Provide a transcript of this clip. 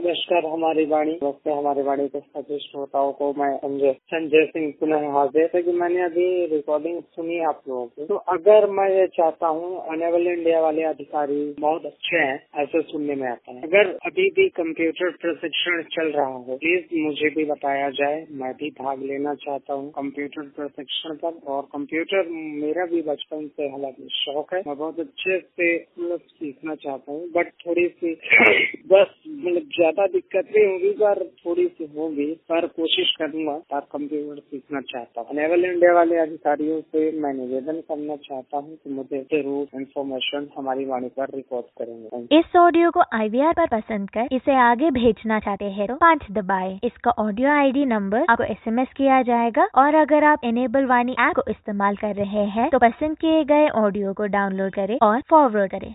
नमस्कार हमारी वाणी दोस्तों, हमारी वाणी के सभी श्रोताओं को मैं संजय सिंह पुनः हाजिर है कि मैंने अभी रिकॉर्डिंग सुनी आप लोगों की। तो अगर मैं ये चाहता हूँ, अनेबल इंडिया वाले अधिकारी बहुत अच्छे हैं, ऐसे सुनने में आता है। अगर अभी भी कंप्यूटर प्रशिक्षण चल रहा हो, प्लीज मुझे भी बताया जाए, मैं भी भाग लेना चाहता हूँ कंप्यूटर प्रशिक्षण पर। और कंप्यूटर मेरा भी बचपन से हालांकि शौक है, मैं बहुत अच्छे से सीखना चाहता हूँ, बट थोड़ी सी बस ज्यादा दिक्कत नहीं होगी, पर थोड़ी सी होगी, पर कोशिश करूंगा और कंप्यूटर सीखना चाहता हूँ। अनेबल इंडिया वाले अधिकारियों से मैं निवेदन करना चाहता हूँ कि मुझे जरूर इन्फॉर्मेशन हमारी वाणी पर रिकॉर्ड करेंगे। इस ऑडियो को IVR पर पसंद कर इसे आगे भेजना चाहते हैं तो 5 दबाएं। इसका ऑडियो ID नंबर आपको SMS किया जाएगा। और अगर आप एनेबल वाणी ऐप को इस्तेमाल कर रहे हैं तो पसंद किए गए ऑडियो को डाउनलोड करें और फॉरवर्ड करें।